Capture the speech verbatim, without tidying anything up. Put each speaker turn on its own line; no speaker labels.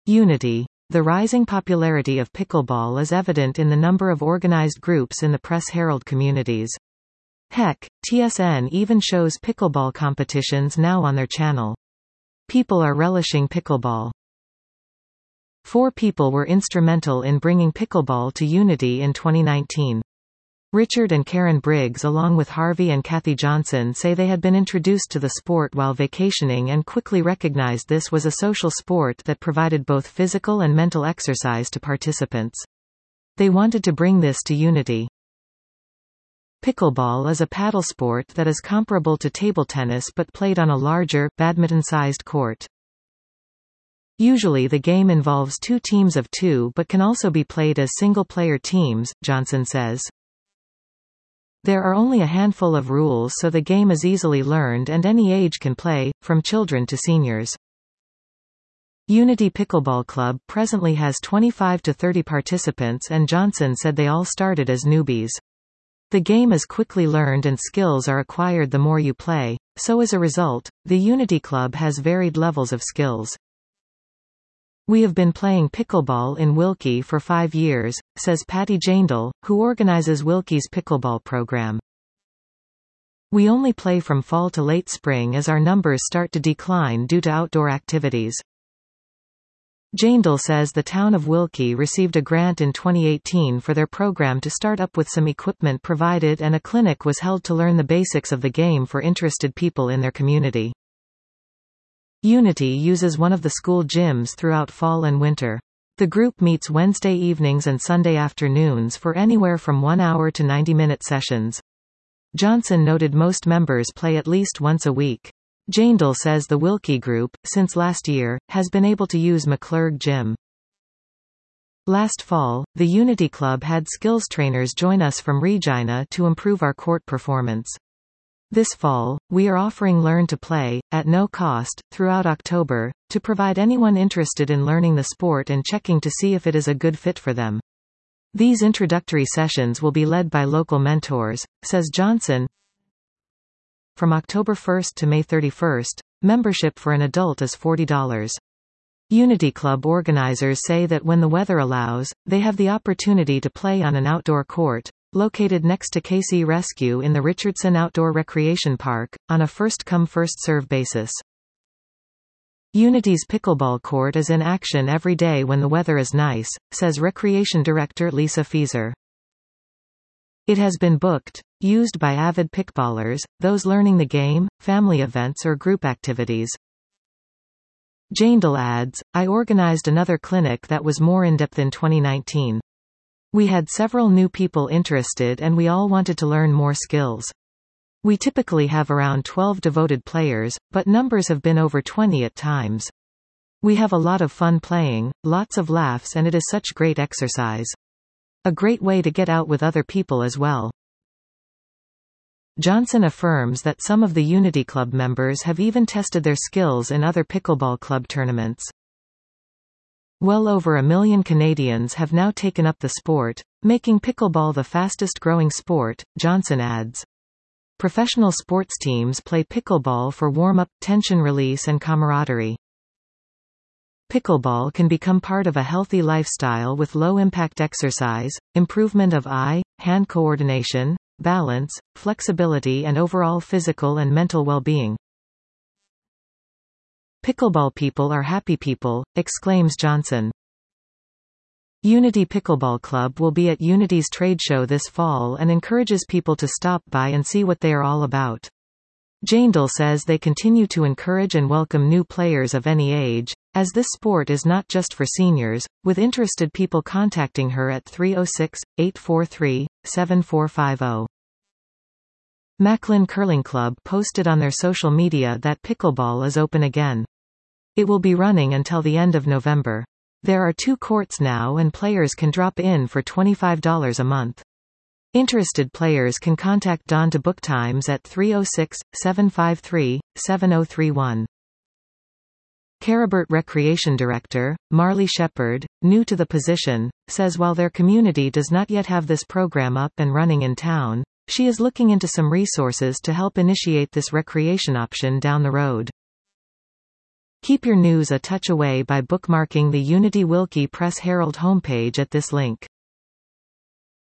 Unity. The rising popularity of pickleball is evident in the number of organized groups in the Press Herald communities. Heck, T S N even shows pickleball competitions now on their channel. People are relishing pickleball. Four people were instrumental in bringing pickleball to Unity in twenty nineteen. Richard and Karen Briggs along with Harvey and Kathy Johnson say they had been introduced to the sport while vacationing and quickly recognized this was a social sport that provided both physical and mental exercise to participants. They wanted to bring this to Unity. Pickleball is a paddle sport that is comparable to table tennis but played on a larger, badminton-sized court. Usually the game involves two teams of two but can also be played as single-player teams, Johnson says. There are only a handful of rules so the game is easily learned and any age can play, from children to seniors. Unity Pickleball Club presently has twenty-five to thirty participants and Johnson said they all started as newbies. The game is quickly learned and skills are acquired the more you play, so as a result, the Unity Club has varied levels of skills. We have been playing pickleball in Wilkie for five years, says Patty Jandel, who organizes Wilkie's pickleball program. We only play from fall to late spring as our numbers start to decline due to outdoor activities. Jandel says the town of Wilkie received a grant in twenty eighteen for their program to start up with some equipment provided and a clinic was held to learn the basics of the game for interested people in their community. Unity uses one of the school gyms throughout fall and winter. The group meets Wednesday evenings and Sunday afternoons for anywhere from one hour to ninety minute sessions. Johnson noted most members play at least once a week. Jandel says the Wilkie group, since last year, has been able to use McClurg Gym. Last fall, the Unity Club had skills trainers join us from Regina to improve our court performance. This fall, we are offering Learn to Play, at no cost, throughout October, to provide anyone interested in learning the sport and checking to see if it is a good fit for them. These introductory sessions will be led by local mentors, says Johnson. From October first to May thirty-first, membership for an adult is forty dollars. Unity Club organizers say that when the weather allows, they have the opportunity to play on an outdoor court, located next to K C Rescue in the Richardson Outdoor Recreation Park, on a first-come first-serve basis. Unity's pickleball court is in action every day when the weather is nice, says Recreation Director Lisa Fieser. It has been booked, used by avid pickballers, those learning the game, family events or group activities. Jandel adds, I organized another clinic that was more in-depth in twenty nineteen. We had several new people interested and we all wanted to learn more skills. We typically have around twelve devoted players, but numbers have been over twenty at times. We have a lot of fun playing, lots of laughs and it is such great exercise. A great way to get out with other people as well. Johnson affirms that some of the Unity Club members have even tested their skills in other pickleball club tournaments. Well over a million Canadians have now taken up the sport, making pickleball the fastest-growing sport, Johnson adds. Professional sports teams play pickleball for warm-up, tension release and camaraderie. Pickleball can become part of a healthy lifestyle with low-impact exercise, improvement of eye, hand coordination, balance, flexibility and overall physical and mental well-being. Pickleball people are happy people, exclaims Johnson. Unity Pickleball Club will be at Unity's trade show this fall and encourages people to stop by and see what they are all about. Jandel says they continue to encourage and welcome new players of any age, as this sport is not just for seniors, with interested people contacting her at three oh six, eight four three, seven four five oh. Macklin Curling Club posted on their social media that pickleball is open again. It will be running until the end of November. There are two courts now and players can drop in for twenty-five dollars a month. Interested players can contact Dawn to book times at three oh six, seven five three, seven oh three one. Caribert Recreation Director, Marley Shepard, new to the position, says while their community does not yet have this program up and running in town, she is looking into some resources to help initiate this recreation option down the road. Keep your news a touch away by bookmarking the Unity Wilkie Press Herald homepage at this link.